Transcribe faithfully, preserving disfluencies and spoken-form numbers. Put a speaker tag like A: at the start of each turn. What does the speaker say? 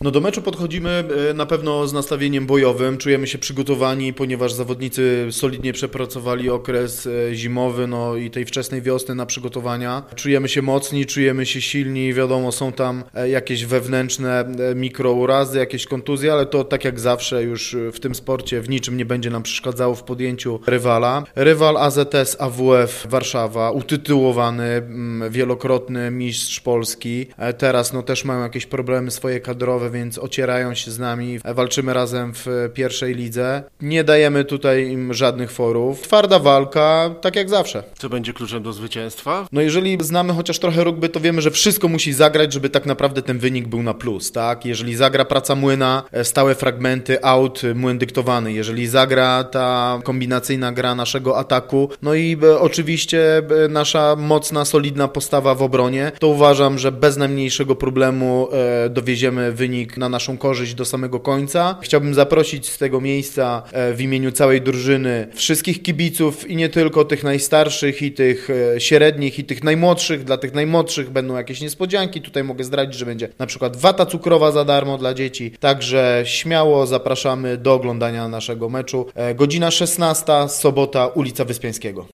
A: No do meczu podchodzimy na pewno z nastawieniem bojowym, czujemy się przygotowani, ponieważ zawodnicy solidnie przepracowali okres zimowy, no i tej wczesnej wiosny na przygotowania. Czujemy się mocni, czujemy się silni, wiadomo, są tam jakieś wewnętrzne mikrourazy, jakieś kontuzje, ale to tak jak zawsze już w tym sporcie w niczym nie będzie nam przeszkadzało w podjęciu rywala. Rywal A Z S A W F Warszawa, utytułowany, wielokrotny mistrz Polski. Teraz no też mają jakieś problemy swoje kadrowe, więc ocierają się z nami. Walczymy razem w pierwszej lidze. Nie dajemy tutaj im żadnych forów. Twarda walka, tak jak zawsze.
B: Co będzie kluczem do zwycięstwa?
A: No jeżeli znamy chociaż trochę rugby, to wiemy, że wszystko musi zagrać, żeby tak naprawdę ten wynik był na plus, tak? Jeżeli zagra praca młyna, stałe fragmenty, out, młyn dyktowany. Jeżeli zagra ta kombinacyjna gra naszego ataku, no i oczywiście nasza mocna, solidna postawa w obronie, to uważam, że bez najmniejszego problemu dowieziemy wynik na naszą korzyść do samego końca. Chciałbym zaprosić z tego miejsca w imieniu całej drużyny wszystkich kibiców i nie tylko tych najstarszych i tych średnich i tych najmłodszych. Dla tych najmłodszych będą jakieś niespodzianki. Tutaj mogę zdradzić, że będzie na przykład wata cukrowa za darmo dla dzieci. Także śmiało zapraszamy do oglądania naszego meczu. Godzina szesnasta, sobota, ulica Wyspiańskiego.